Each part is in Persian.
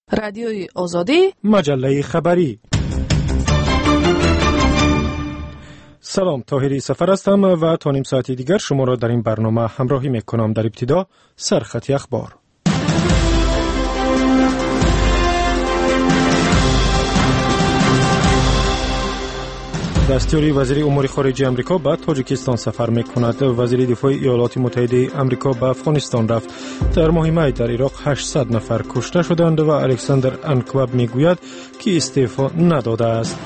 رادیوی آزادی، مجله خبری. سلام، طاهری سفر هستم و تا نیم ساعتی دیگر شما را در این برنامه همراهی میکنم. در ابتدا سرخط اخبار. دستیاری وزیر امور خارجه آمریکا به تاجیکستان سفر میکند. وزیر دفاع ایالات متحده آمریکا به افغانستان رفت. در مهمه در عراق 800 نفر کشته شدند و الکساندر انکواب میگوید که استعفا نداده است.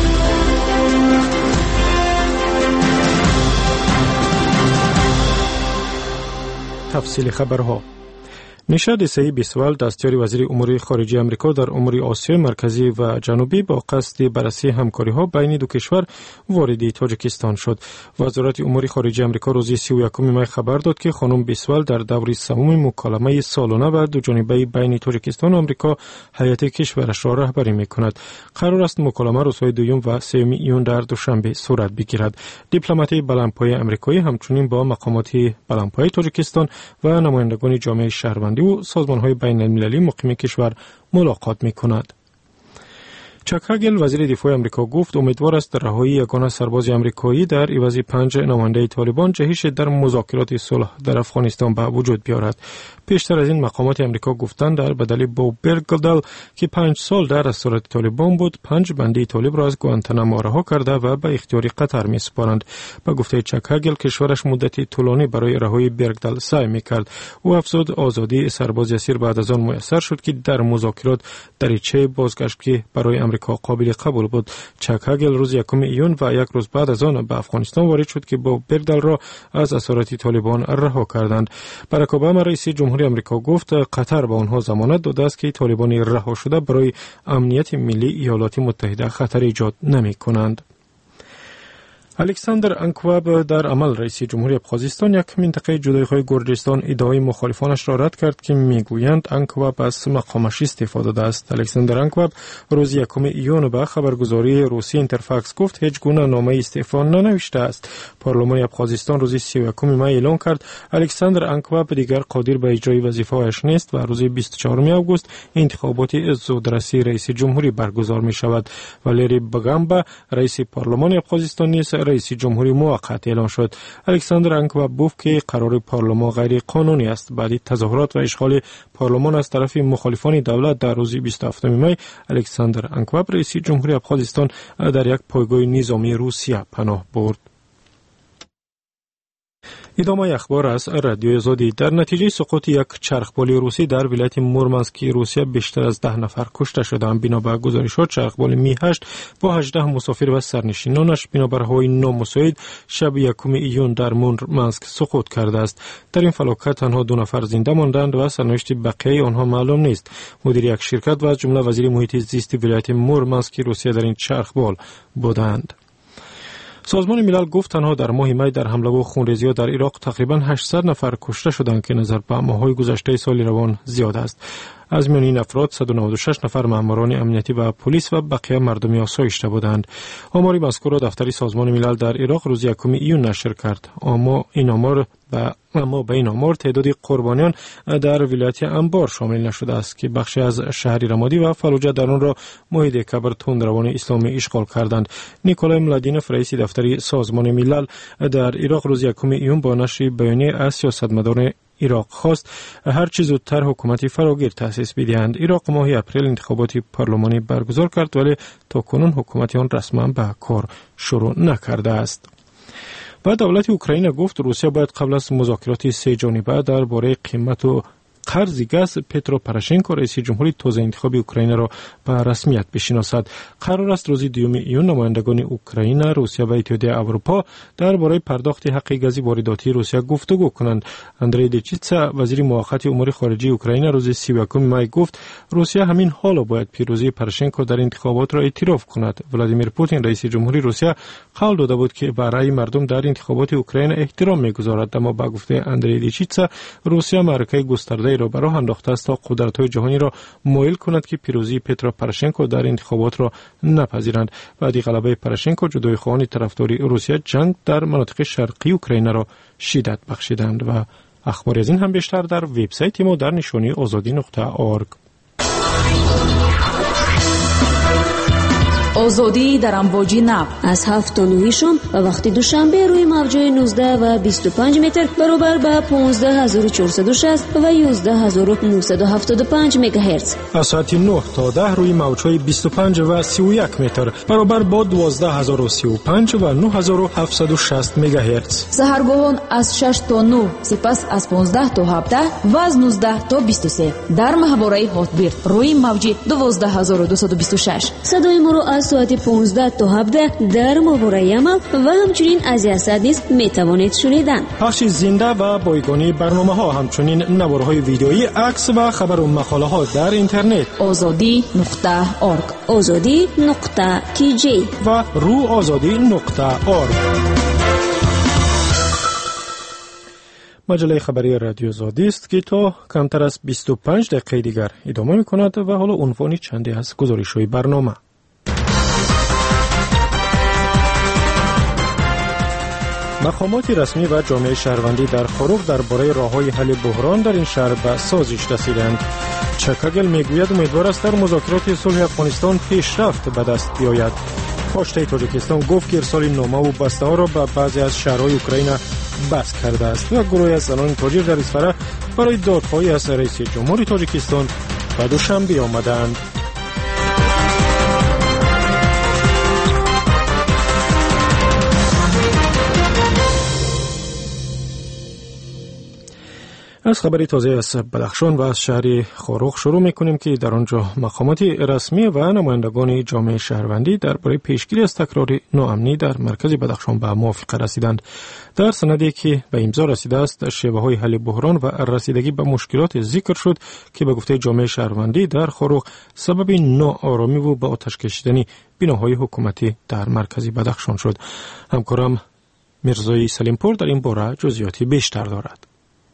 تفصیل خبرها. نشاد سعی بیسوال دستیار وزیر امور خارجه آمریکا در امور آسیای مرکزی و جنوبی با قصد بررسی همکاری‌ها بین دو کشور وارد تاجیکستان شد. وزارت امور خارجه آمریکا روز 31 می خبر داد که خانم بیسوال در دور سوم مکالمه سالانه و دوجانبه بین تاجیکستان و آمریکا هیئت کشورش را رهبری می‌کند. قرار است مکالمه روزهای دوم و سوم ایون در دوشنبه صورت بگیرد. دیپلمات بلندپایه آمریکایی همچنین با مقامات بلندپایه تاجیکستان و نمایندگان جامعه شهروندی و سازمان‌های بین‌المللی مقیم کشور ملاقات می‌کند. چاک هاگل وزیر دفاع آمریکا گفت امیدوار است رهایی یگانه سرباز آمریکایی در عوض 5 نماینده طالبان جهش در مذاکرات صلح در افغانستان به وجود بیاورد. پیشتر از این مقامات آمریکا گفتند در بدل بوب برگدال که 5 سال در اسارت طالبان بود 5 بندی طالب را از گوانتانامو رها کرده و به اختیار قطر می‌سپارند. به گفته چاک هاگل کشورش مدتی طولانی برای رهایی برگدال سعی می‌کرد. او افزود آزادی سرباز اسیر بعد از آن میسر شد که در مذاکرات دریچه بازگشت که برای آمریکا قابل قبول بود. چاک هاگل روز 1 ایون و یک روز بعد از آن به افغانستان وارد شد که با برگدال را از اسارت طالبان رها کردند. باراک اوباما رئیس جمهوری آمریکا گفت قطر به آنها ضمانت داده است که طالبان رها شده برای امنیت ملی ایالات متحده خطر ایجاد نمی‌کنند. الکساندر انکواب در عمل رئیس جمهوری ابخازستان یک منطقه جدایی‌خواه گرجستان ادعای مخالفانش را رد کرد که میگویند انکواب از مقامش استعفا داده است. الکساندر انکواب روز 1 ایون به خبرگزاری روسی اینترفاکس گفت هیچ گونه نامه استعفا ننوشته است. پارلمان ابخازستان روز 31 می اعلام کرد الکساندر انکواب دیگر قادر به اجرای وظیفه‌اش نیست و روز 24 آگوست انتخابات زودرسی رئیس جمهوری برگزار می شود. والری باگامبا رئیس پارلمان ابخازستان نیز رئیس جمهوری موقت اعلام شد. الکساندر انکواب گفت که قرار پارلمان غیر قانونی است. بعد تظاهرات و اشغال پارلمان از طرف مخالفان دولت در روز 27 می الکساندر انکواب رئیس جمهوری ابخازستان در یک پایگاه نظامی روسیه پناه برد. ادامه اخبار از رادیو آزادی. در نتیجه سقوط یک چرخبال روسی در ولایت مورمانسک روسیه بیشتر از 10 نفر کشته شدند. بنابر گزارشات چرخبال می 8 با 18 مسافر و سرنشینانش بنابر هوای نامساعد شب 1 ایون در مورمانسک سقوط کرده است. در این فلاکت تنها 2 نفر زنده ماندند و سرنوشت بقیه آنها معلوم نیست. مدیر یک شرکت و از جمله وزیر محیط زیست ولایت مورمانسک روسیه در این چرخبال بودند. سازمان ملل گفت تنها در ماه می در حمله و خونریزی‌ها در عراق تقریباً 800 نفر کشته شدند که نظر به ماه‌های گذشته سال روان زیاد است. از میان این افراد 196 نفر ماموران امنیتی و پلیس و بقیه مردمی آسایشته بودند. آمار مذکور را دفتر سازمان ملل در عراق روز 1 ایون نشر کرد. اما به این آمار تعداد قربانیان در ولایت انبار شامل نشده است که بخشی از شهر رمادی و فلوجه در آن را معاهده کبر تندروان اسلامی اشغال کردند. نیکولای ملادینوف رئیس دفتر سازمان ملل در عراق روز 1 ایون با نشر بیانیه از سیاستمداران عراق خواست هر چه زودتر حکومتی فراگیر تأسیس بدهند. عراق ماه اپریل انتخابات پارلمانی برگزار کرد ولی تاکنون حکومت آن رسما به کار شروع نکرده است. و دولت اوکراین گفت روسیه باید قبل از مذاکرات سه جانبه درباره قیمت و قرض گاز پترو پروشنکو رئیس جمهوری تازه انتخابی اوکراین را به رسمیت بشناسد. قرار است روز 2 ایون نمایندگان اوکراین، روسیه و اتحادیه اروپا درباره پرداخت حق گاز وارداتی روسیه گفتگو کنند. اندری دچیتسا وزیر موقت امور خارجه اوکراین روز 31 می گفت روسیه همین حالا باید پیروزی پروشنکو در انتخابات را اعتراف کند. ولادیمیر پوتین رئیس جمهوری روسیه قول داده بود که به رأی مردم در انتخابات اوکراین احترام می‌گذارد، اما با گفته اندری دچیتسا روسیه معرکه گسترده را برای انداخته است تا قدرت‌های جهانی را مایل کند که پیروزی پترو پروشنکو در انتخابات را نپذیرند. بعد غلبه پروشنکو جدایی‌خواهان طرفداری روسیه جنگ در مناطق شرقی اوکراین را شدت بخشیدند. و اخبار از این هم بیشتر در وبسایت ما در نشانی azadi.org. آزادی در امواج نو از 7 تا 9 شام و وقتی دوشنبه روی موج‌های 19 و 25 متر برابر به 15460 و 11975 مگاهرتز. از ساعت 9 تا 10 روی موج‌های 25 و 31 متر برابر با 12035 و 9760 مگاهرتز. سحرگاهان از 6 تا 9 سپس از 15 تا 17 و از 19 تا 23 در ماهواره هاتبیرد روی موج 12226. صدای ما را از ساعت 15 تا 17 در ماهواره عمل و همچنین از یاسد نیز میتوانید شنیدن. پخش زنده و بایگانی برنامه‌ها، همچنین نوارهای ویدئویی، عکس و خبر و مقاله‌ها در اینترنت azadi.org azadi.kj و روآزادی.org. مجله خبری رادیو آزادی است که تا کمتر از 25 دقیقه دیگر ادامه می‌کند و حالا عنوان چندی از گزارش‌های برنامه. مقامات رسمی و جامعه شهروندی در خروق درباره راه‌های حل بحران در این شهر به سازش رسیدند. چکاگل میگوید امیدوار است در مذاکرات صلح افغانستان پیشرفت به دست بیاید. پاشته تاجیکستان گفت که ارسال نامه و بسته‌ها را به بعضی از شهرهای اوکراین بس کرده است و گروهی از زنان تاجر در اصفهان برای دادخواهی از رئیس جمهور تاجیکستان به دوشنبه آمدند. از خبری تازه از بدخشان و از شهر خروق شروع می‌کنیم که در آنجا مقامات رسمی و نمایندگان جامعه شهروندی درباره پیشگیری از تکرار ناامنی در مرکز بدخشان به موافقه رسیدند. در سندی که به امضا رسیده است، شیوه‌های حل بحران و رسیدگی به مشکلات ذکر شد که به گفته جامعه شهروندی در خروق سبب ناآرامی و به آتش کشیدن بناهای حکومتی در مرکز بدخشان شد. همکارم میرزایی سلیمپور در این باره جزئیاتی بیشتر دارد.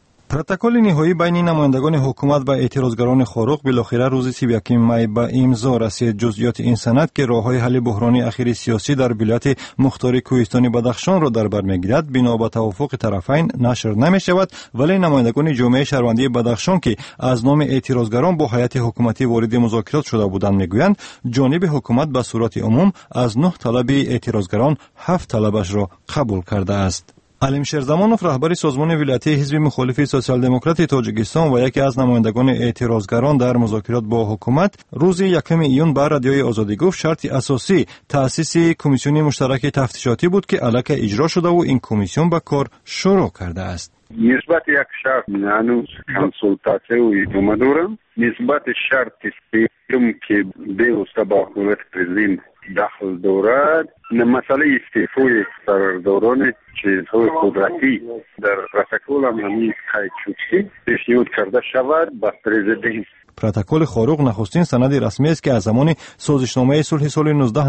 پروتکل نهایی بین نمایندگان حکومت و اعتراضگران خروق بالاخره روز 31 می به امضا رسید. جزئیات این سند که راه‌های حل بحران اخیر سیاسی در ولایت مختار کوهستانی بدخشان را در بر می‌گیرد بنا به توافق طرفین نشر نمی‌شود، ولی نمایندگان جامعه شهروندی بدخشان که از نام اعتراضگران با هیئت حکومتی وارد مذاکرات شده بودند میگویند جانب حکومت به صورت عموم از 9 طلب اعتراضگران 7 طلبش را قبول کرده است. علیم شیرزمانوف رهبر سازمان ولایتی حزب مخالف سوسیال دموکرات تاجیکستان و یکی از نمایندگان اعتراضگران در مذاکرات با حکومت روز 1 ایون به رادیوی آزادی گفت شرط اساسی تأسیس کمیسیون مشترک تفتیشاتی بود که الکی اجرا شده و این کمیسیون به کار شروع کرده است. نسبت یک شرط هنوز کنسولتاسیون ادامه دارم. نسبت شرط سوم که بیوسته با حکومت پرزیدنت دخل دارد، مسئله استعفای سرداران چیزهای قدرتی در پروتکل عملی قید شد پیشنهاد کرده شود به پرزیدنت. پروتکل خروق نخستین سند رسمی است که از زمان سازشنامه صلح سال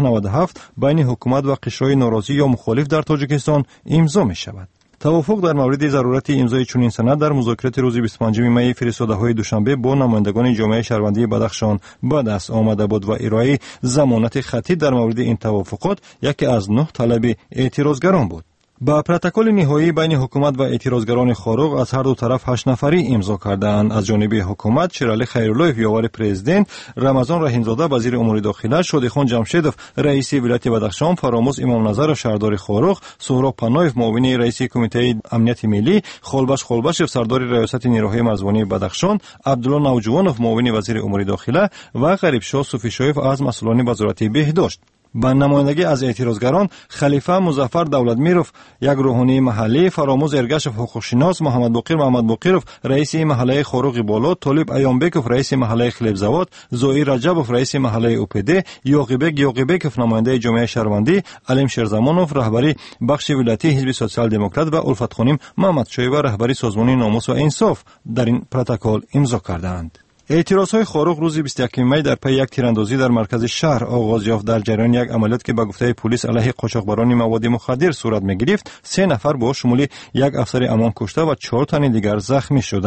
1997 بین حکومت و قشرهای ناراضی یا مخالف در تاجیکستان امضا می شود. توافق در مورد ضرورت امضای چنین سند در مذاکرات روز 25 می فرستاده‌های دوشنبه با نمایندگان جامعه شهروندی بدخشان به دست آمده بود و ارائه ضمانت خطی در مورد این توافقات یکی از 9 طلب اعتراضگران بود. با پروتکل نهایی بین حکومت و اعتراضگران خروق از هر دو طرف 8 نفری امضا کردند. از جانب حکومت شیرعلی خیرالله یاور پرزیدنت، رمضان رحیمزاده وزیر امور داخله، شادیخان جمشیدوف رئیس ولایت بدخشان، فراموز امام نظر شهردار خروق، سهراب پناهیف معاون رئیس کمیته امنیت ملی، خولبش سردار ریاست نیروهای مرزبانی بدخشان، عبدالله نوجوانوف معاون وزیر امور داخله و غریبشاه صوفیشایف از مسئولان وزارت بهداشت. با نمایندگی از اعتراضگران خلیفه مظفر دولتمیروف یک روحانی محلی، فراموز ارگشف حقوقشناس، محمد باقیروف رئیس محله خروق بالا، طالب ایامبکوف رئیس محله خلیبزاد، زوئی رجبوف رئیس محله اوپیده، یوقیبکوف نماینده جامعه شهروندی، علیم شیرزمانوف رهبری بخش ولایتی حزب سوسیال دموکرات و الفت خانم محمد شایبه رهبری سازمان ناموس و انصاف در این پروتکل امضا کردند. اعتراضهای خروق روز 21 می در پی یک تیراندازی در مرکز شهر آغاز یافت. در جریان یک عملیات که به گفته پلیس علیه قاچاقبران مواد مخدر صورت می‌گرفت، 3 نفر با شمول یک افسر امان کشته و 4 تن دیگر زخمی شدند.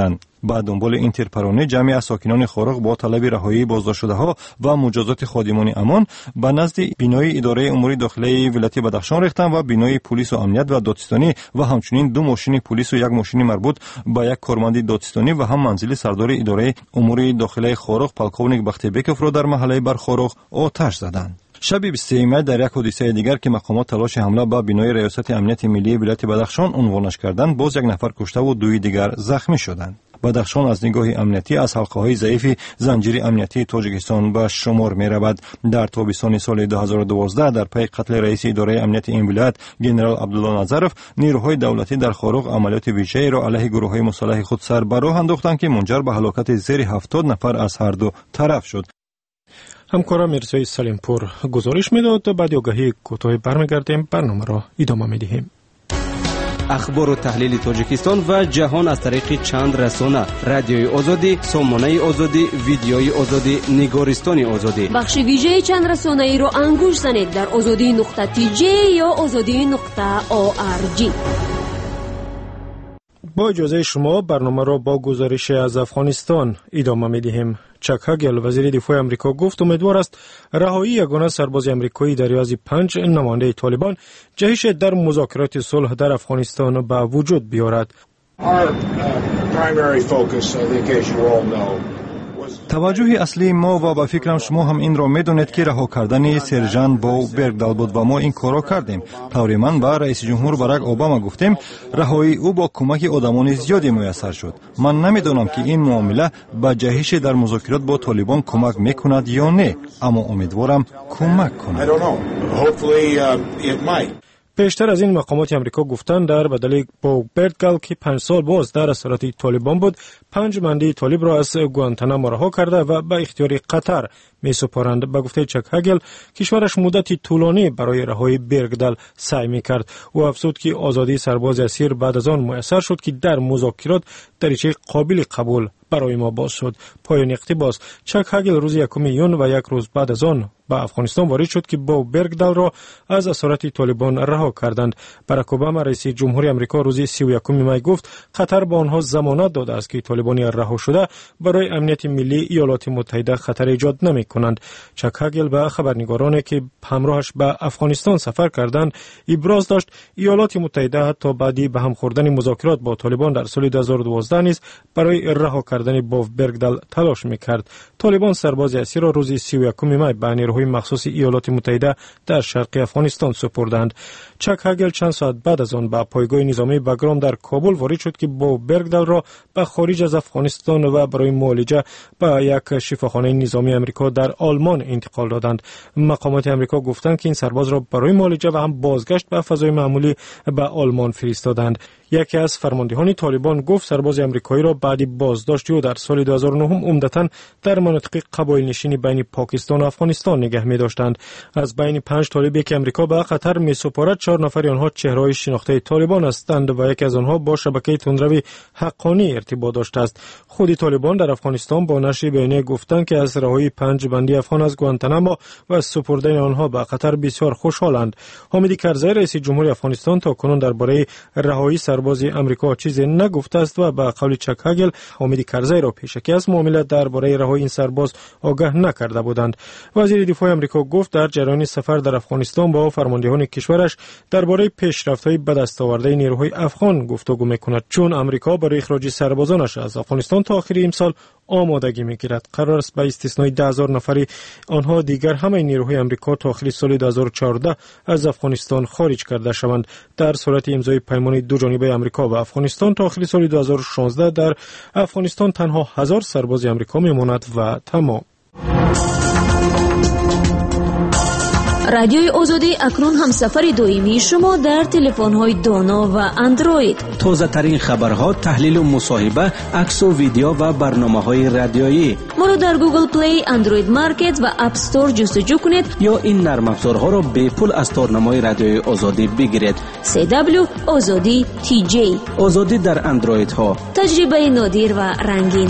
با دنبال این تیرپرانی جمعی از ساکنان خورق با طلب رهایی بازداشت‌شده‌ها و مجازات خادمان امان به نزد بینای اداره امور داخلی ولایت بدخشان ریختند و بینای پلیس و امنیت و دادستانی و همچنین 2 ماشین پلیس و 1 ماشین مربوط به یک کارمند دادستانی و هم منزل سردار اداره امور داخلی خورق پالکونیک بختیبکوف را در محله برخورق آتش زدند. شب 23 می در یک حادثه دیگر که مقامات تلاش حمله به بینای ریاست امنیت ملی ولایت بدخشان عنوانش کردند، باز 1 نفر کشته و 2 دیگر زخمی شدند. بدخشان از نگاه امنیتی از حلقه‌های ضعیف زنجیر امنیتی تاجیکستان به شمار می‌رود. در تابستان سال 2012 در پی قتل رئیس اداره امنیت این ولایت جنرال عبدالله نظرف، نیروهای دولتی در خورق عملیات ویژه‌ای را علیه گروه‌های مسلح خود سر به راه انداختند که منجر به هلاکت زیر 70 نفر از هر دو طرف شد. همکارم مرزای سلیمپور گزارش میداد. بعد آگاهی کوتاه برمیگردیم، برنامه را ادامه میدهیم. اخبار و تحلیل تاجیکستان و جهان از طریق چند رسانه: رادیوی آزادی، سامانه آزادی، ویدیوی آزادی، نگارستان آزادی. بخش ویژه چند رسانه ای رو انگوش زنید در azadi.tj یا azadi.org. با اجازه شما برنامه را با گزارش از افغانستان ادامه میدهیم. چک هگل وزیر دفاع امریکا گفت امیدوار است رهایی یگانه سرباز امریکایی در عوض 5 نماینده طالبان جهش در مذاکرات صلح در افغانستان به وجود بیارد. توجه اصلی ما و به فکرم شما هم این را میدونید که رها کردن سرژان بو برگدال بود و ما این کارا کردیم. طوری من با رئیس جمهور باراک اوباما گفتیم رهایی او با کمک آدمان زیادی میسر شد. من نمیدونم که این معامله به جهش در مذاکرات با طالبان کمک میکند یا نه، اما امیدوارم کمک کند. پیشتر از این مقامات امریکا گفتند در بدل با برگدال که 5 سال باز در اسارت طالبان بود، 5 منده طالب را از گوانتانامو رها کرده و به اختیار قطر می سپارند. به گفته چک هگل کشورش مدتی طولانی برای رهایی برگدال سعی می کرد. او افزود که آزادی سرباز اسیر بعد از آن میسر شد که در مذاکرات دریچه قابل قبول برای ما باز شد. پایان اقتباس. چک هگل روز 1 یون و 1 روز بعد از آن به افغانستان وارد شد که با برگدال را از اسارت طالبان رها کردند. باراک اوباما رئیس جمهوری آمریکا روز 31 می گفت قطر به آنها ضمانت داده است که طالبان رها شده برای امنیت ملی ایالات متحده خطر ایجاد نمی کنند. چک هگل به خبرنگارانی که همراهش به افغانستان سفر کردند ابراز داشت ایالات متحده حتی بعدی به هم خوردن مذاکرات با طالبان در سال 2012 نیز برای رها کردن با برگدال تلاش می‌کرد. طالبان سرباز اسیر را روز 31 می به نیروهای مخصوص ایالات متحده در شرق افغانستان سپردند. چک هگل چند ساعت بعد از آن به پایگاه نظامی باگرام در کابل وارد شد که با برگدال را به خارج از افغانستان و برای معالجه به یک شفاخانه نظامی امریکا در آلمان انتقال دادند. مقامات امریکا گفتند که این سرباز را برای معالجه و هم بازگشت به فضای معمولی به آلمان فرستادند. یکی از فرماندهان طالبان گفت سرباز امریکایی را بعد بازداشت او در سال 2009 عمدتاً در مناطق قبایل نشینی بین پاکستان و افغانستان نگه می داشتند. از بین 5 طالبی که امریکا به قطر می سپارد 4 نفر آنها چهره‌های شناخته طالبان هستند و یکی از آنها با شبکه تندروی حقانی ارتباط داشته است. خود طالبان در افغانستان با نشر بیانیه گفتند که از رهایی 5 بندی افغان از گوانتانامو و سپردن آنها به قطر بسیار خوشحالند. حامد کرزی رئیس جمهوری افغانستان تاکنون درباره رهایی سرباز امریکا چیزی نگفته است و به قول چک هگل حامد کرزی را پیشکی از معامله درباره رهایی این سرباز آگاه نکرده بودند. وزیر دفاع امریکا گفت در جریان سفر در افغانستان با فرماندهان کشورش درباره پیشرفت‌های به دست آورده نیروهای افغان گفتگو می‌کند، چون امریکا برای اخراج سربازانش از افغانستان تا آخر امسال آمادگی می‌گیرد. قرار است به استثنای 10,000 نفری آنها دیگر همه نیروهای امریکا تا آخر سال 2014 از افغانستان خارج کرده شوند. در صورت امضای پیمان دو جانبه امریکا و افغانستان تا آخر سال 2016 در افغانستان تنها 1000 سرباز امریکا میماند و تمام. رادیوی آزادی اکنون هم سفر دائمی شما در تلفن‌های دانا و اندروید. تازه ترین خبرها، تحلیل و مصاحبه، عکس و ویدیو و برنامه‌های رادیویی. ما رو در گوگل پلی، اندروید مارکت و اپ استور جستجو کنید یا این نرم افزارها را به پول از تارنمای رادیوی آزادی بگیرید. CW آزادی TJ. آزادی در اندروید ها. تجربه نادر و رنگین.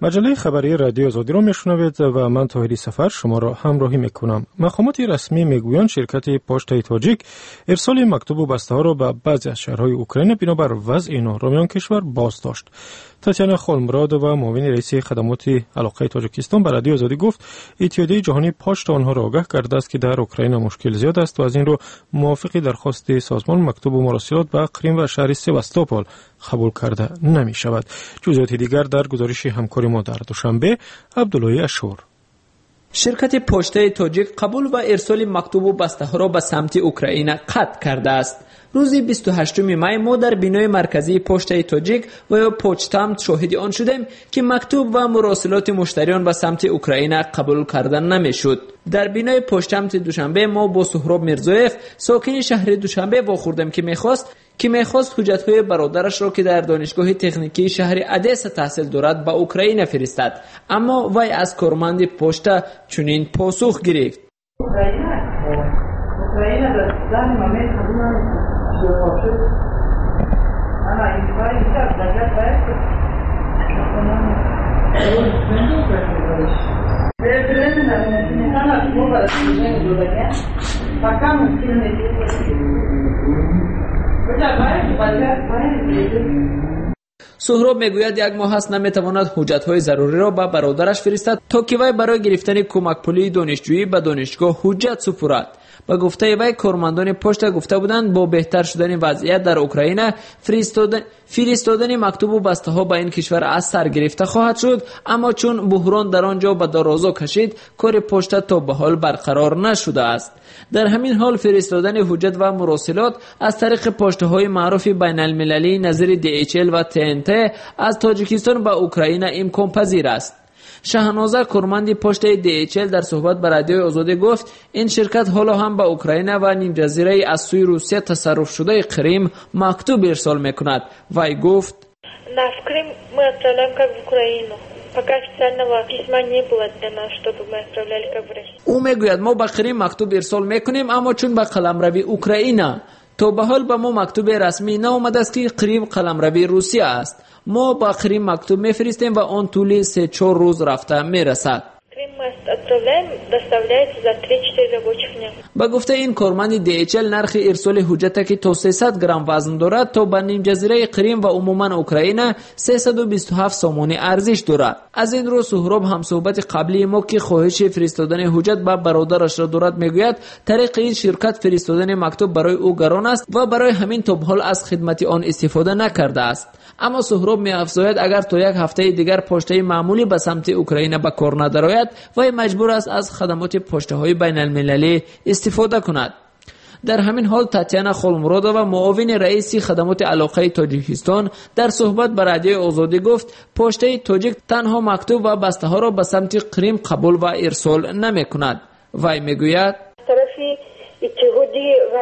مجله خبری رادیو آزادی را میشنوید و من طاهری سفر شما را همراهی میکنم. مقامات رسمی میگویند شرکت پشتای تاجیک ارسال مکتوب و بسته ها را به بعضی از شهرهای اوکراین بنابر وضع نارامیان کشور بازداشت. تاتیانا خولمراد و معاون رئیس خدمات علاقه تاجیکستان به رادیو آزادی گفت اتحادیه جهانی پشت آنها را آگاه کرده است که در اوکراین مشکل زیاد است و از این رو موافق درخواست سازمان مکتوب و مراسلات به قریم و شهر سواستوپول قبول کرده نمی شود. جزئیات دیگر در گزارش همکار ما در دوشنبه عبدالله اشور. شرکت پشتای تاجیک قبول و ارسال مکتوب و بسته ها را به سمت اوکراین قطع کرده است. روز 28 می ما در بینای مرکزی پشتای تاجیک و یا پوچتامت شاهد آن شدیم که مکتوب و مراسلات مشتریان به سمت اوکراین قبول کردن نمیشد. در بینای پوچتامت دوشنبه ما با سهراب میرزایف ساکن شهر دوشنبه واخوردیم که میخواست حجت‌های برادرش را که در دانشگاه تکنیکی شهر ادسا تحصیل دارد به اوکراین فرستد، اما وی از کارمند پشت چنین پاسخ گرفت. سهراب میگوید یک ماه است نمیتواند حجت‌های ضروری را به برادرش فرستد تا که وی برای گرفتن کمک پولی دانشجویی به دانشگاه حجت سپرد. با گفته وی کارمندان پشت گفته بودند با بهتر شدن وضعیت در اوکراین فرستادن مکتوب و بسته ها به این کشور از سر گرفته خواهد شد، اما چون بحران در آنجا به درازا کشید کار پشت تا به حال برقرار نشده است. در همین حال فرستادن حجت و مراسلات از طریق پشته‌های معروف بین المللی نظیر DHL و TNT از تاجیکستان به اوکراین امکان پذیر است. شهنازه کارمند پشت DHL در صحبت با رادیو آزادی گفت این شرکت حالا هم به اوکراین و نیم جزیره از سوی روسیه تصرف شده کریم مکتوب ارسال میکند. وی گفت в Крым мы отправляем как в Украину. Пока официального письма не было для нас, чтобы мы отправляли как в Россию. او میگوید ما به کریم مکتوب ارسال میکنیم، اما چون به قلمروی اوکراین تا به حال به ما مکتوب رسمی نامده است که کریم قلمروی روسیه است. ما با کریم مکتوب میفرستیم و آن طول 3-4 روز رفته میرسد. با گفته این کارمند DHL نرخ ارسال حجت که تا 300 گرم وزن دارد تا به نیم جزیره کریم و عموما اوکراین 327 سامانی ارزش دارد. از این رو سهراب هم صحبت قبلی ما که خواهش فرستادن حجت به برادرش را دارد میگوید طریق این شرکت فرستادن مکتوب برای او گران است و برای همین تا به حال از خدمت آن استفاده نکرده است. اما سهراب می افزاید اگر تا یک هفته دیگر پشته معمولی به سمت اوکراین به کار ندارد و مجبور است از خدمات پشته های بین المللی استفاده کند. در همین حال تاتیانا خولمراد و معاون رئیس خدمات علاقه تاجیکستان در صحبت با رادیو آزادی گفت پشته تاجیک تنها مکتوب و بسته ها را به سمت کریم قبول و ارسال نمی کند. وی میگوید طرفی اتحادیه و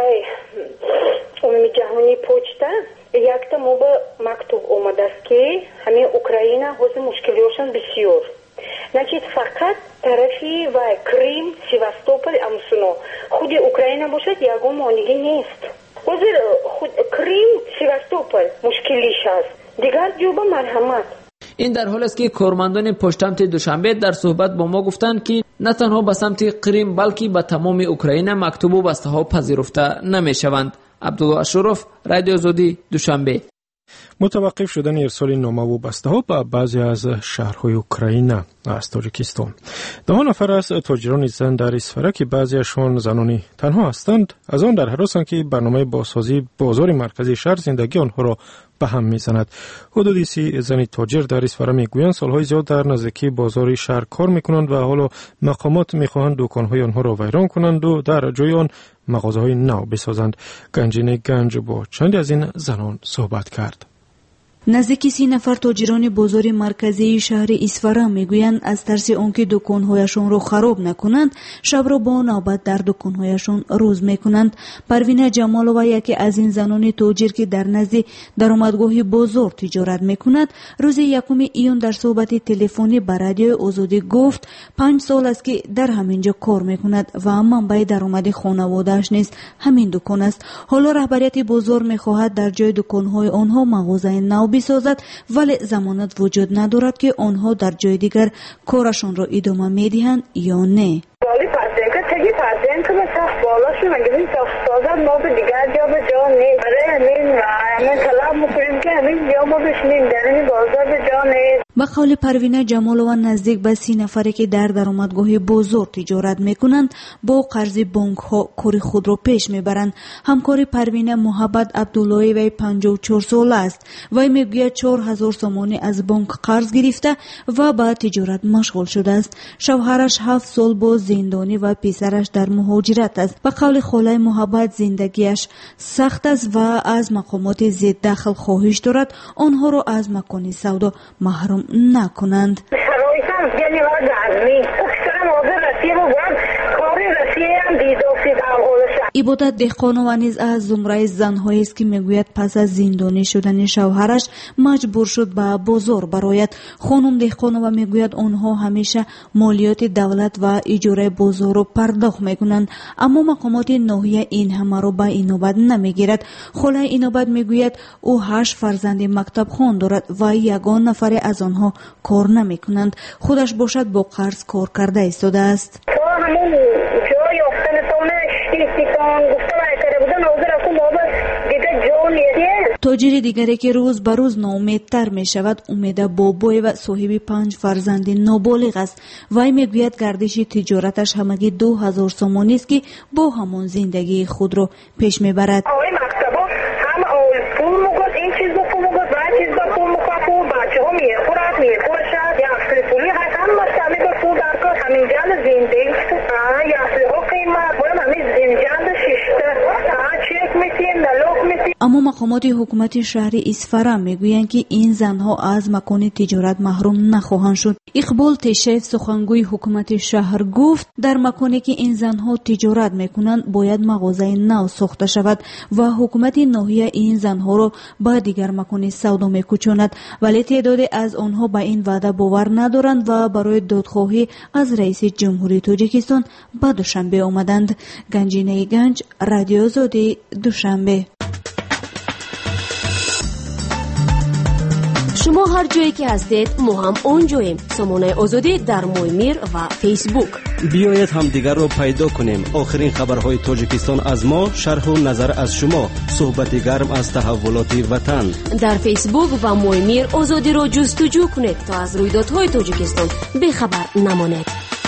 عمومی جهانی پشته یک تا موبا مکتوب اومده است که همین اوکراین حوض مشکلیاشون بسیار значит فقط طرفی و کریم سیواستوپل امسونو خود اوکراین باشد یگان مانگی نیست. حاضر خود کریم سیواستوپل مشکلیش است دیگر جوبا مرحمت. این در حال است که کارمندان پشتمت دوشنبه در صحبت با ما گفتند که نه تنها به سمت کریم بلکه به تمام اوکراین مکتوب و بسته ها پذیرفته نمی شوند. عبدالله اشرف، رادیو آزادی، دوشنبه. متوقف شدن ارسال نامه و بسته ها به بعضی از شهرهای اوکراین از تاجیکستان. 10 نفر از تاجران زن در اسفره که بعضیشان زنانی تنها هستند از آن در حراسند که برنامه بازسازی بازار مرکزی شهر زندگی آنها را به هم میزند. حدود 30 زن تاجر در اسفره میگویند سالهای زیاد در نزدیکی بازار شهر کار میکنند و حالا مقامات میخواهند دکانهای آنها را ویران کنند و در جای آن مغازه‌های نو بسازند. گنجینه گنج با چند از این زنان صحبت کرد. نزدیکی 30 نفر تاجران بازار مرکزی شهر اسفره میگویند از ترس آنکه دکانهایشان را خراب نکنند شب را با نوبت در دکانهایشان روز میکنند. پروینه جمالова یکی از این زنان تاجر که در نزد درآمدگاه بازار تجارت میکند روز 1 ایون در صحبت تلفنی با رادیو آزادی گفت 5 سال است که در همینجا کار میکند و منبع درآمد خانواده‌اش نیست همین دکان است. حالا رهبریت بازار میخواهد در جای دکانهای آنها مغازه نو بسازد، ولی ضمانت وجود ندارد که آنها در جای دیگر کارشان را ادامه می‌دهند یا نه. با قول پروینه جمالова نزدیک به 30 نفره که در درآمدگاه بزرگ تجارت میکنند با قرض بانک ها کار خود را پیش میبرند. همکار پروینه محبت عبداللهی وی 54 ساله است. وی میگوید 4000 سومانی از بانک قرض گرفته و به تجارت مشغول شده است. شوهرش 7 سال با زندانی و پسرش در مهاجرت است. به قول خاله محبت زندگیش سخت است و از مقامات ضد دخل خواهش دارد آنها را از مکان سودا محروم نکنند. عبادت دهقانова نیز از زمره زن‌هایی است که میگوید پس از زندانی شدن شوهرش مجبور شد به بازار برآید. خانم دهقانова میگوید آنها همیشه مالیات دولت و اجاره بازار را پرداخت میکنند، اما مقامات ناحیه این همه را به اینوبت نمیگیرد. خاله اینوبت میگوید او 8 فرزند مکتب خوان دارد و یگان نفر از آنها کار نمیکنند. خودش باشد با قرض کار کرده ایستاده است. تاجر دیگری که روز به روز ناامیدتر می شود امیده بابوی و صاحب 5 فرزند نابالغ است. وی میگوید گردش تجارتش همگی 2000 سومانی است که با همان زندگی خود را پیش میبرد. اما مقامات حکومت شهر اصفهان میگویند که این زنها از مکان تجارت محروم نخواهند شد. اقبال تشیف سخنگوی حکومت شهر گفت در مکانی که این زنها تجارت میکنند باید مغازه نو ساخته شود و حکومت ناحیه این زنها را به دیگر مکان سودا میکوچاند، ولی تعدادی از آنها به این وعده باور ندارند و برای دادخواهی از رئیس جمهوری تاجیکستان به دوشنبه آمدند. گنجینه گنج، رادیو آزادی، دوشنبه. شما هر جایی که هستید ما هم اونجاییم. سامانه آزادی در مویمیر و فیسبوک. بیایید هم دیگر رو پیدا کنیم. آخرین خبرهای تاجیکستان از ما، شرح و نظر از شما، صحبت گرم از تحولات وطن. در فیسبوک و مویمیر آزادی رو جستجو کنید تا از رویدادهای تاجیکستان بی‌خبر نمانید.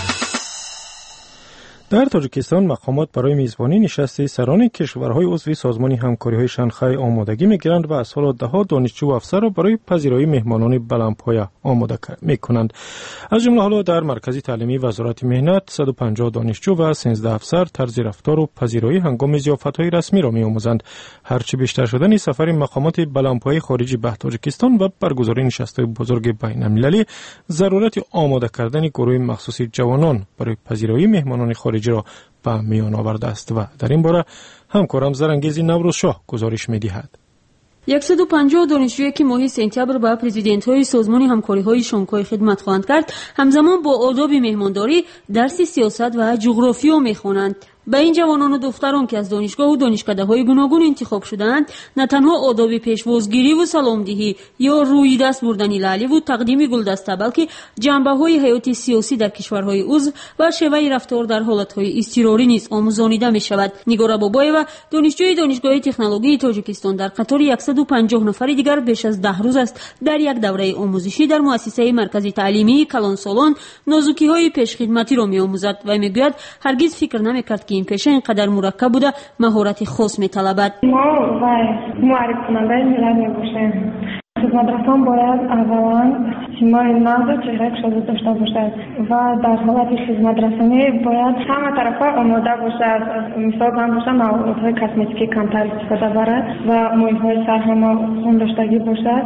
در تاجیکستان مقامات برای میزبانی نشست سران کشورهای عضو سازمان همکاری‌های شانگهای آمادگی می‌گیرند و از سال ده‌ها دانشجو و افسر را برای پذیرایی مهمانان بلندپایه آماده می‌کنند. از جمله حالا در مرکز تعلیمی وزارت مهنت 150 دانشجو و 13 افسر طرز رفتار و پذیرایی هنگام ضیافت‌های رسمی را می‌آموزند. هرچه بیشتر شدن سفر مقامات بلندپایه خارجی به تاجیکستان و برگزاری نشست‌های بزرگ بین‌المللی ضرورت آماده کردن گروه مخصوص جوانان برای پذیرایی مهمانان خارجی را به میان آورده است و در این باره همکارم زرانگیزی نوروز شاه گزارش می‌دهد. 150 دانشجویی که ماه سپتامبر با پرزیدنت‌های سازمان همکاری‌های شانگهای خدمت خواهند کرد، همزمان با آداب مهمانداری، درس سیاست و جغرافیا می‌خوانند. به این جوانان و دختران که از دانشگاه و دانشکده‌های گوناگون انتخاب شدند، نه تنها آداب پیشوازگیری و سلامدهی یا روی دست بردن لعلی و تقدیم گلدسته، بلکه جنبه‌های حیاتی سیاسی در کشورهای عضو و شیوه رفتار در حالت‌های اضطراری نیز آموزانیده می‌شود. نگار بابایeva، دانشجوی دانشگاه تکنولوژی تاجیکستان، در قطار 150 نفر دیگر بیش از 10 روز است در یک دوره آموزشی در مؤسسه مرکزی تعلیمی کلانسالان نازکی‌های پیشخدمتی را می‌آموزد و می‌گوید هرگز فکر نمی‌کرد که این پیشه اینقدر مرکب بوده مهارت خاص می‌طلبد. ما و معرفی کننده ملت می‌باشیم. خدمترسان باید اولا سیمای نرد و چهره کشاده داشته باشد و در حالت خدمترسانی باید همه طرف‌ها آماده باشد. مثال هم باشه موادهای کسمتیکی کمتر استفاده برد و محیط‌های سر هم خون داشتگی باشد.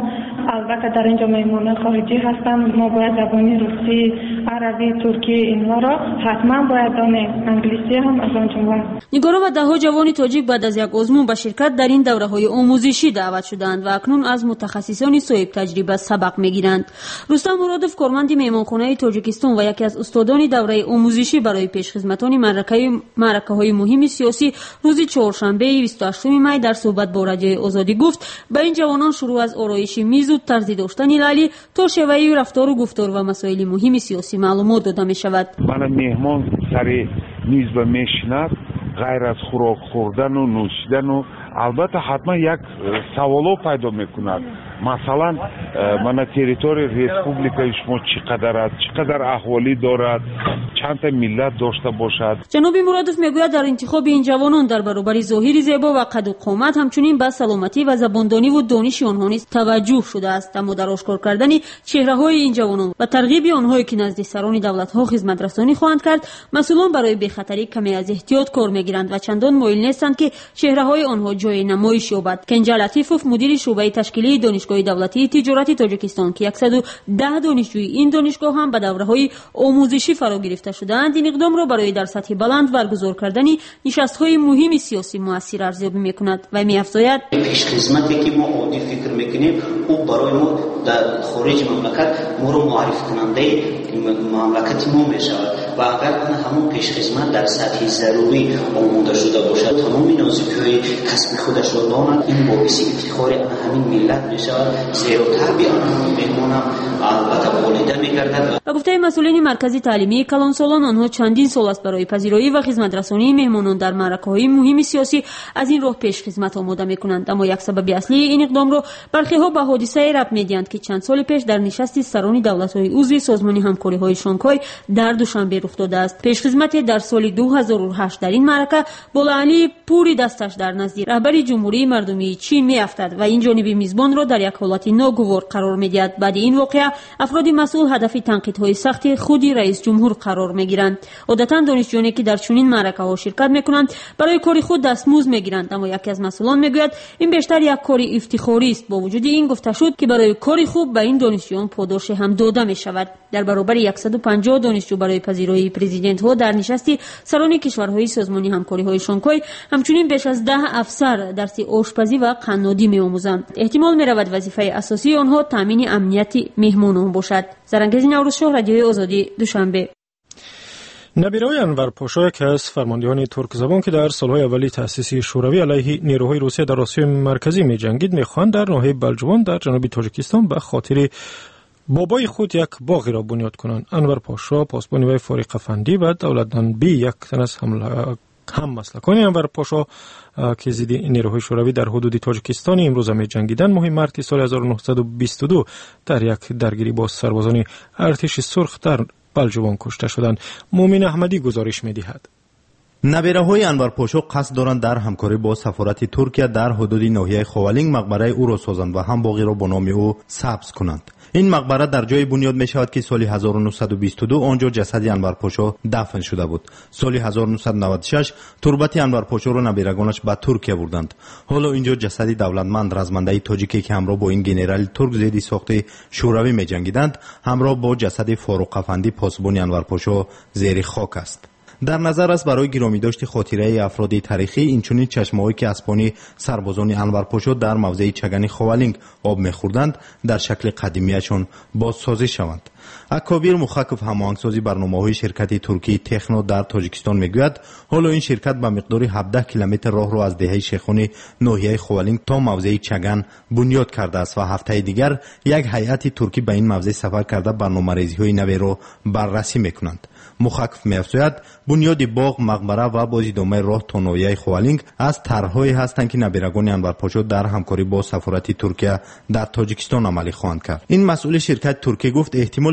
البته در اینجا مهمانان خارجی هستند، ما باید زبان روسی، عربی، ترکی اینها را حتما باید دانیم. انگلیسی هم از آن جمله. نگاران و دهها جوان تاجیک بعد از یک آزمون به شرکت در این دوره‌های آموزشی دعوت شدند و اکنون از متخصصان صاحب تجربه سبق می‌گیرند. رستم مرادوف کارمند مهمانخانه تاجیکستان و یکی از استادان دوره آموزشی برای پیشخدمتان معرکه‌های مهم سیاسی روز چهارشنبه 28 می در صحبت با رادیوی آزادی گفت به این جوانان شروع از آرایش میز و طرز داشتن لیلی تا شیوه رفتار و گفتار و مسائل مهم سیاسی معلومات داده می شود. من مهمان سر میز به میشیند غیر از خوراک خوردن و نوشیدن و البته حتما یک سوالو پیدا میکند. مثلا من تریتوری ریسپوبلیکای شما چقدر است، چقدر احوالی دارد، چند تا ملت داشته باشد. جناب مرادوف میگوید در انتخاب این جوانان در برابر ظاهری زیبا و قد و قامت همچنین به سلامتی و زباندانی و دانش آنها نیز توجه شده است، اما در آشکار کردن چهره‌های این جوانان و ترغیب آنها که نزد سران دولت‌ها خدمت رسانی خواهند کرد، مسئولان برای بی‌خطری کمی از احتیاط کار میگیرند و چندان مایل نیستند که چهره‌های آنها جای نمایش یابد. کنجا لطیفوف مدیر شعبه تشکیلی دانشگاه دولتی تجارت تاجیکستان که 110 دانشجوی این دانشگاه هم به دوره‌های آموزشی فرا گرفته شدند، این اقدام را برای در سطح بلند برگزار کردن نشست‌های مهم سیاسی مؤثر ارزیابی می‌کند و می‌افزاید پیشخدمتی که ما عادی فکر می‌کنیم او برای ما در خارج مملکت ما رو معرفی کننده مملکت ما می‌شود و اگر همون پیشخدمت در سطح ضروری آماده شده باشد تمام نازکی‌های کسب خودش را داند، این باعث افتخار همین ملت می‌شود، زیرا تابع آنها می‌مانند البته والده می‌گردد. و گفته مسئولین مرکزی تعلیمی کلانسالان آنها چندین سال است برای پذیرایی و خدمت رسانی مهمانان در معرکه‌های مهم سیاسی از این راه پیش خدمت آماده می‌کنند، اما یک سبب اصلی این اقدام را برخی‌ها به حادثه ربط می‌دهند که چند سال پیش در نشست سران دولت‌های عضو سازمان همکاری‌های شانگهای در دوشنبه رخ داده است. پیشخدمت در سال 2008 در این معرکه بالا علی پوری دستش در نزد رهبر جمهوری مردمی چین می‌افتد و این جانب میزبان را در یک حالت ناگوار قرار می‌دهد. بعد این واقعه افراد مسئول هدف تنقیدهای سخت خود رئیس جمهور قرار می‌گیرند. عادتاً دانشجویانی که در چنین معرکه‌ها شرکت می‌کنند برای کار خود دستمزد می‌گیرند، اما یکی از مسئولان می‌گوید این بیشتر یک کار افتخاری است. با وجود این گفته شد که برای کار خوب به این دانشجویان پاداش هم داده می‌شود. در برابر 150 دانشجو برای پذیرایی پرزیدنت‌ها در نشست سران کشورهای سازمان همکاری‌های شانگهای همچنین بیش از 10 افسر درس آشپزی و قنادی می‌آموزند. احتمال می‌رود وظیفه اساسی آنها تامین امنیت مهمانان باشد. زرنگز نوروزشاه، رادیوی آزادی، دوشنبه. نبیرای انور پاشا که از فرماندهان ترک زبان که در سالهای اولی تأسیس شوروی علیه نیروهای روسیه در آسیای مرکزی می‌جنگید می‌خواهند در ناحیه بلجوان در جنوب تاجیکستان به خاطر بابای خود یک باغی را بنیاد کنند. انور پاشا پاسبان وی فاریق افندی و دولتمندی یک تن از هم مسلکان انور پاشا که ضد نیروهای شوروی در حدود تاجیکستان امروز می جنگیدند ماه مارس سال 1922 در یک درگیری با سربازان ارتش سرخ در بلجوان کشته شدند. مومن احمدی گزارش می دهد. نبیره‌های انور پاشا قصد دارند در همکاری با سفارت ترکیه در حدود ناحیه خوالینگ مقبره او را سازند و هم باغی را به نام او سبز کنند. این مقبره در جای بنیاد می شود که سال 1922 آنجا جسد انور پاشا دفن شده بود. سال 1996 تربت انور پاشا را نبیرگانش به ترکیه بردند. حالا اینجا جسد دولتمند رزمنده تاجیکی که همراه با این گنرال ترک ضد ساخت شوروی می جنگیدند همراه با جسد فاروق افندی پاسبان انور پاشا زیر خاک است. در نظر است برای گرامی داشت خاطره افراد تاریخی اینچنین چشمه‌هایی که اسبان سربازان انور پاشا در موضع چگن خوالینگ آب می‌خوردند در شکل قدیمیشان بازسازی شوند. اکابر مخکف هماهنگسازی برنامه‌های شرکت ترکی تکنو در تاجیکستان میگوید حالا این شرکت به مقدار 17 کیلومتر راه را از دهه شیخان ناحیه خوالینگ تا موضع چگن بنیاد کرده است و هفته دیگر یک هیئت ترکی به این موضع سفر کرده برنامه‌ریزی‌های نوی را بررسی می‌کنند. مخکف می‌افزاید بنیاد باغ، مقبره و بازدیدامه راه تا ناحیه خوالینگ از طرح‌هایی هستند که نبیرگان انور پاشا در همکاری با سفارت ترکیه در تاجیکستان عملی خواهند کرد. این مسئول شرکت ترکی گفت احتمال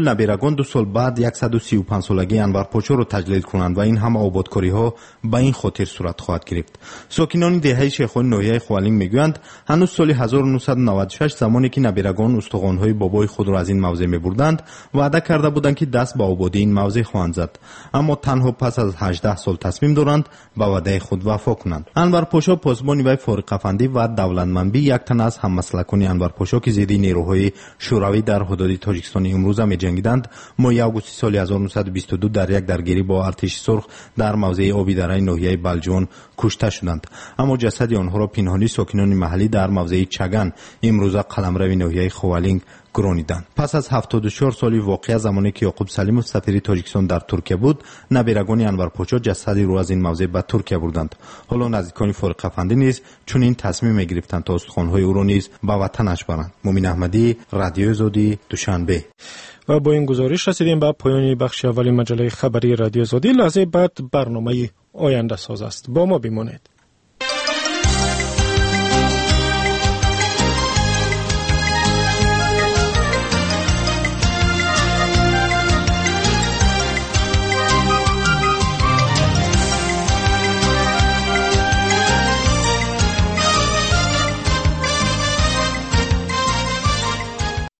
نبیرگان 2 سال بعد 135 سالگی انور پاشو را تجلیل کنند و این هم آبادکاری ها به این خاطر صورت خواهد گرفت. ساکنان دهه شیخان ناحیه خوالینگ میگویند هنوز سال 1996 زمانی که نبیرگان استخوان های بابای خود را از این موضع میبردند وعده کرده بودند که دست به آبادی این موضع خواهند زد، اما تنها پس از 18 سال تصمیم دارند به وعده خود وفا کنند. انور پاشا پاسبان وی فارغ افندی و دولتمندی یک تن از هممسلکان انور پاشا که ضد نیروهای شوروی در حدود تاجیکستان امروزه می‌جنگیدند ماه آگوست سال 1922 در یک درگیری با ارتش سرخ در موضع آبی دره ناحیه بلجان کشته شدند، اما جسد آنها را پنهانی ساکنان محلی در موضع چگن امروزه قلمرو ناحیه خوالینگ گرانیدند. پس از 74 سالی واقعه زمانی که یعقوب سلیموف سفیر تاجیکستان در ترکیه بود، نبیرگان انور پاشا جسدی را از این موضع به ترکیه بردند. حالا نزدیکان فارغ افندی نیز چون این تصمیم می‌گرفتند تا استخوان‌های او را نیز به وطنش برند. مومن احمدی، رادیو آزادی، دوشنبه. و با این گزارش رسیدیم به پایان بخش اولی مجله خبری رادیو آزادی. لحظه بعد برنامه آینده ساز است. با ما بمانید.